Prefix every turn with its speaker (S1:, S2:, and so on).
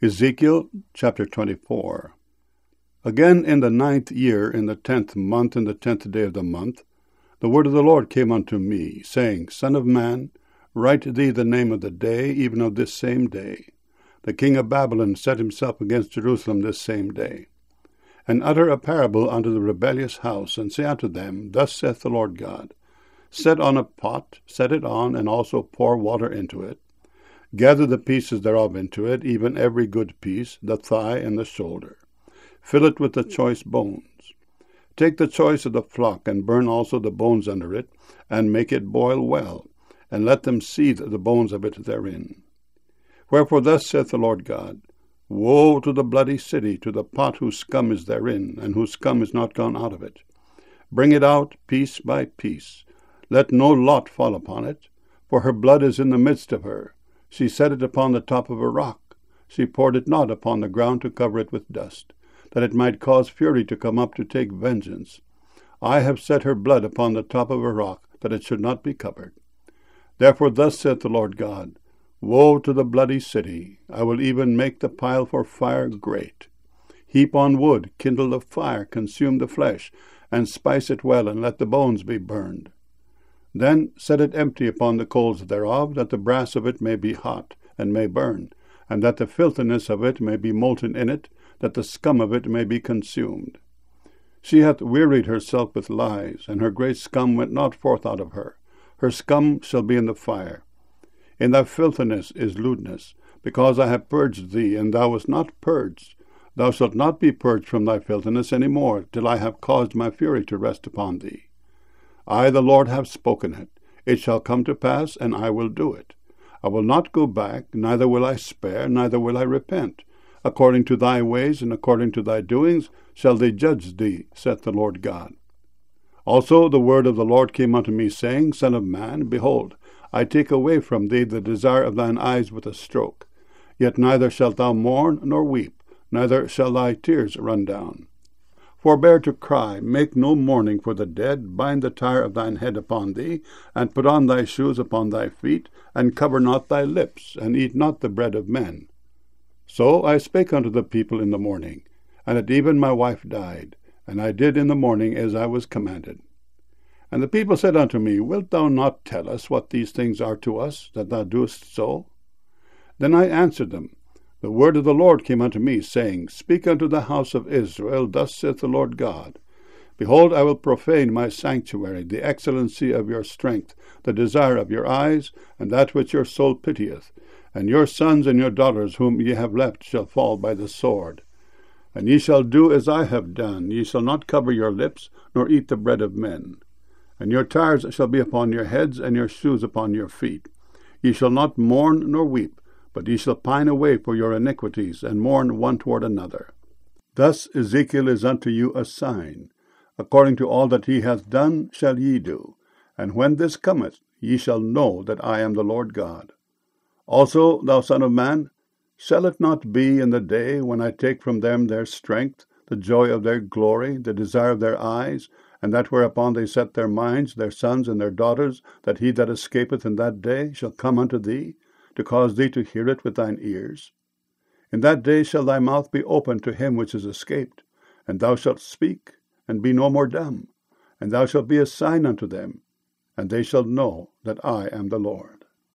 S1: Ezekiel chapter 24. Again in the 9th year, in the 10th month, in the 10th day of the month, the word of the Lord came unto me, saying, Son of man, write thee the name of the day, even of this same day. The king of Babylon set himself against Jerusalem this same day. And utter a parable unto the rebellious house, and say unto them, Thus saith the Lord God, Set on a pot, set it on, and also pour water into it. Gather the pieces thereof into it, even every good piece, the thigh and the shoulder. Fill it with the choice bones. Take the choice of the flock, and burn also the bones under it, and make it boil well, and let them seethe the bones of it therein. Wherefore thus saith the Lord God, Woe to the bloody city, to the pot whose scum is therein, and whose scum is not gone out of it. Bring it out piece by piece. Let no lot fall upon it, for her blood is in the midst of her. She set it upon the top of a rock. She poured it not upon the ground to cover it with dust, that it might cause fury to come up to take vengeance. I have set her blood upon the top of a rock, that it should not be covered. Therefore thus saith the Lord God, Woe to the bloody city! I will even make the pile for fire great. Heap on wood, kindle the fire, consume the flesh, and spice it well, and let the bones be burned. Then set it empty upon the coals thereof, that the brass of it may be hot, and may burn, and that the filthiness of it may be molten in it, that the scum of it may be consumed. She hath wearied herself with lies, and her great scum went not forth out of her. Her scum shall be in the fire. In thy filthiness is lewdness, because I have purged thee, and thou wast not purged. Thou shalt not be purged from thy filthiness any more, till I have caused my fury to rest upon thee. I, the Lord, have spoken it. It shall come to pass, and I will do it. I will not go back, neither will I spare, neither will I repent. According to thy ways and according to thy doings shall they judge thee, saith the Lord God. Also the word of the Lord came unto me, saying, Son of man, behold, I take away from thee the desire of thine eyes with a stroke. Yet neither shalt thou mourn nor weep, neither shall thy tears run down. Forbear to cry, make no mourning for the dead, bind the tire of thine head upon thee, and put on thy shoes upon thy feet, and cover not thy lips, and eat not the bread of men. So I spake unto the people in the morning, and at even my wife died, and I did in the morning as I was commanded. And the people said unto me, Wilt thou not tell us what these things are to us, that thou doest so? Then I answered them, The word of the Lord came unto me, saying, Speak unto the house of Israel, Thus saith the Lord God, Behold, I will profane my sanctuary, the excellency of your strength, the desire of your eyes, and that which your soul pitieth. And your sons and your daughters whom ye have left shall fall by the sword. And ye shall do as I have done. Ye shall not cover your lips, nor eat the bread of men. And your tires shall be upon your heads, and your shoes upon your feet. Ye shall not mourn nor weep, but ye shall pine away for your iniquities, and mourn one toward another. Thus Ezekiel is unto you a sign. According to all that he hath done shall ye do. And when this cometh, ye shall know that I am the Lord God. Also, thou son of man, shall it not be in the day when I take from them their strength, the joy of their glory, the desire of their eyes, and that whereupon they set their minds, their sons and their daughters, that he that escapeth in that day shall come unto thee, to cause thee to hear it with thine ears? In that day shall thy mouth be opened to him which is escaped, and thou shalt speak, and be no more dumb, and thou shalt be a sign unto them, and they shall know that I am the Lord.